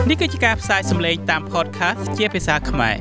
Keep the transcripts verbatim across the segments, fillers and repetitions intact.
នេះគឺជាការផ្សាយសម្លេងតាម podcast ជាភាសាខ្មែរ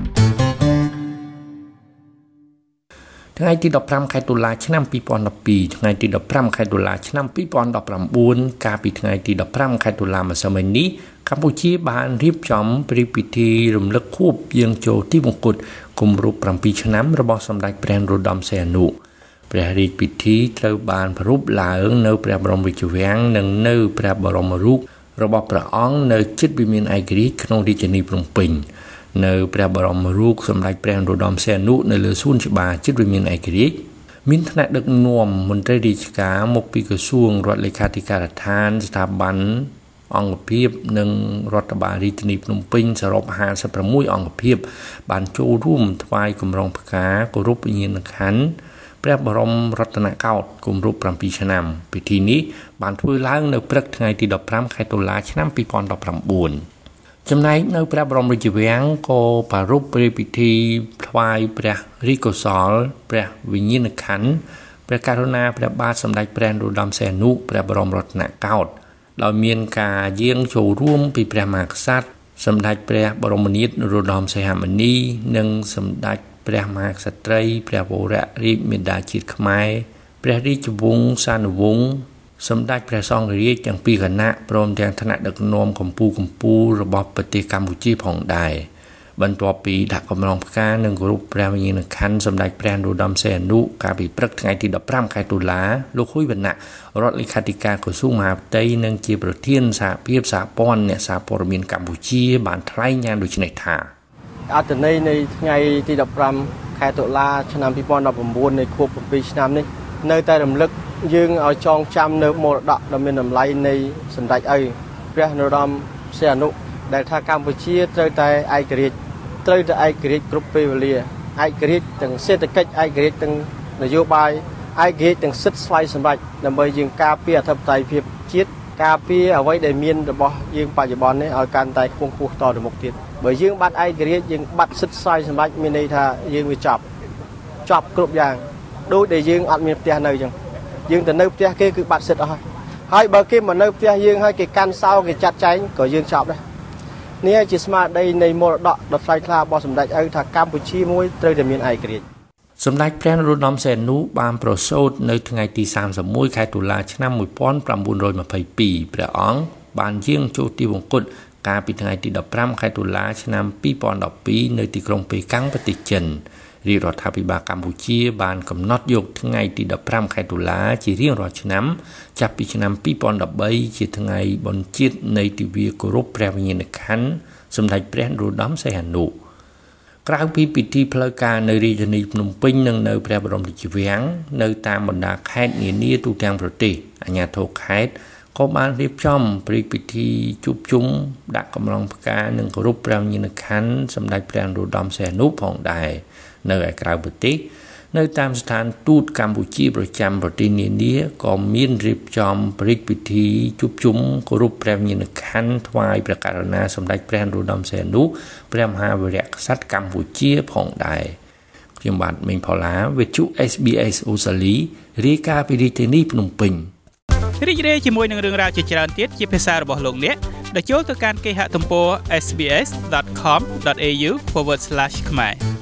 ថ្ងៃទីដប់ប្រាំខែតុលាឆ្នាំពីរពាន់ដប់ពីរថ្ងៃទីដប់ប្រាំខែតុលាឆ្នាំពីរពាន់ដប់ប្រាំបួនកាលពីថ្ងៃទីដប់ប្រាំខែតុលាម្សិលមិញនេះកម្ពុជាបានរៀបចំព្រឹត្តិពិធីរំលឹកខួបយាងចូលទីមង្គតគម្រប់ប្រាំពីរឆ្នាំរបស់សម្ដេចព្រះនរោត្តមសីហនុព្រះរាជពិធីត្រូវបានប្រារព្ធឡើងនៅព្រះបរមរាជវាំងនិងនៅព្រះបរមរូបរបស់ព្រះអង្គនៅជិតវិមានឯករាជ្យក្នុងរាជធានីភ្នំពេញនៅព្រះបរមរូបសម្ដេចព្រះនរោត្តមសីហនុនៅលើសួនច្បារជិតវិមានឯករាជ្យមានថ្នាក់ដឹកនាំមន្ត្រីរាជការមកពីក្រសួងរដ្ឋលេខាធិការដ្ឋានស្ថាប័នអង្គភាពនិងរដ្ឋបាលរាជធានីភ្នំពេញសរុបห้าสิบหกអង្គភាពបានចូលរួមថ្វាយកម្រងផ្កាគោរពវិញ្ញាណក្ខន្ធព្រះបរមរតនកោដ្ឋគម្រប់ប្រាំពីរឆ្នាំពិធីនេះបានធ្វើឡើងនៅព្រឹកថ្ងៃទីដប់ប្រាំខែតុលាឆ្នាំពីរពាន់ដប់ប្រាំបួនចំណែកនៅព្រះបរមរាជវាំងក៏ប្រារព្ធព្រះពិធីថ្វាយព្រះរាជកុសលព្រះវិញ្ញាណក្ខន្ធព្រះករុណាព្រះបាទសម្ដេចព្រះនរោត្តមសីហនុព្រះបរមរតនកោដ្ឋដោយមានការយាងចូលរួមពីព្រះមហាក្សត្រសម្ដេចព្រះបរមនាថនរោត្តមសីហមុនីនិងសម្ដេចព្រះមហាក្សត្រីព្រះវររាជមាតាជាតិខ្មែរព្រះរាជវង្សានុវង្សសម្ដេចព្រះសង្ឃរាជទាំងពីរគណៈព្រមទាំងថ្នាក់ដឹកនាំកម្ពុជាកម្ពុជារបស់ប្រទេសកម្ពុជាផងដែរបន្ទាប់ពីដាក់កម្រងផ្កានិងគោរពព្រះវិញ្ញាណក្ខន្ធសម្ដេចព្រះនរោត្តមសីហនុកាលពីព្រឹកថ្ងៃទីដប់ប្រាំខែតុលាលោកហ៊ុយវណ្ណៈរដ្ឋលេខាធិការក្រសួងមហាផ្ទៃនិងជាប្រធានសហភាពសហព័ន្ធអ្នកសារព័ត៌មានកម្ពុជាបានថ្លែងយ៉ាងដូចនេះថាអត្ថន័យនៃថ្ងៃទីដប់ប្រាំខែតុលាឆ្នាំពីរពាន់ដប់ប្រាំបួននៃខួបប្រាំពីរឆ្នាំនេះនៅតែរំលឹកយើងឲ្យចងចាំនៅមរតកដ៏មានតម្លៃនៃសម្ដេចឪព្រះនរោត្តមសីហនុដែលថាកម្ពុជាត្រូវតែឯករាជ្យត្រូវតែឯករាជ្យគ្រប់ពេលវេលាឯករាជ្យទាំងសេដ្ឋកិច្ចឯករាជ្យទាំងនយោបាយឯករាជ្យទាំងសិទ្ធិស្វ័យសម្រេចដើម្បីយើងការពារអធិបតេយ្យភាពជាតិការពារអ្វីដែលមានរបស់យើងបច្ចុប្បន្ននេះឲ្យកាន់តែខ្ពង់ខ្ពស់តទៅមុខទៀតបើយើងបាត់ឯករាជ្យយើងបាត់សិទ្ធិស្វ័យសម្រេចមានន័យថាយើងវាចប់ចប់គ្រប់យ៉ាងដូចដែលយើងអត់មានផ្ទះនៅអញ្ចឹងយើងទៅនៅផ្ទះគេគឺបាត់សិទ្ធិអស់ហើយបើគេមកនៅផ្ទះយើងហើយគេកាន់សោគេចាត់ចែងក៏យើងចប់ដែរនេះជាស្មារតីនៃមរតកដ៏ថ្លៃថ្លារបស់សម្ដេចឪថាកម្ពុជាមួយត្រូវតែមានឯករាជ្យសម្ដេចព្រះនរោត្តមសីហនុបានប្រសូតនៅថ្ងៃទីសាមសិបមួយខែតុលាឆ្នាំមួយពាន់ប្រាំបួនរយម្ភៃពីរព្រះអង្គបានយាងចូលទីវង្គតកាលពីថ្ងៃទីដប់ប្រាំខែតុលាឆ្នាំពីរពាន់ដប់ពីរនៅទីក្រុងប៉េកាំងប្រទេសចិនរាជរដ្ឋាភិបាលកម្ពុជាបានកំណត់យកថ្ងៃទីដប់ប្រាំខែតុលាជារៀងរាល់ឆ្នាំចាប់ពីឆ្នាំពីរពាន់ដប់បីជាថ្ងៃបុណ្យជាតិនៃទិវាគោរពព្រះវិញ្ញាណក្ខន្ធសម្ដេចព្រះនរោត្តមសីហនុក្រៅពីពិធីផ្លូវការនៅរាជធានីភ្នំពេញនិងនៅព្រះបរមរាជវាំងនៅតាមបណ្ដាខេត្តនានាទូទាំងប្រទេសអាជ្ញាធរខេត្តក៏បានរៀបចំព្រឹត្តិពិធីជួបជុំដាក់កម្រងផ្កានិងគោរពព្រះវិញ្ញាណក្ខន្ធសម្ដេចព្រះនរោត្តមសីហនុផងដែរនៅឯក្រៅប្រទេសនៅតាមស្ថានទូតកម្ពុជាប្រចាំប្រទេសនានាក៏មានរៀបចំព្រឹត្តិពិធីជួបជុំគោរពព្រះវិញ្ញាណក្ខន្ធថ្វាយព្រះករុណាសម្ដេចព្រះនរោត្តមសីហនុព្រះមហាវីរក្សត្រកម្ពុជាផងដែរខ្ញុំបាទមេងផល្លាវិទ្យុ เอส บี เอส អូស្ត្រាលីរាយការណ៍ពីរាជធានីភ្នំពេញរីករាយជាមួយនឹងរឿងរ៉ាវជាច្រើនទៀតជាភាសារបស់លោកអ្នកដែលចូលទៅកាន់គេហទំព័រ เอส บี เอส ដอท com ដอท เอ ยู forward slash ខ្មែរ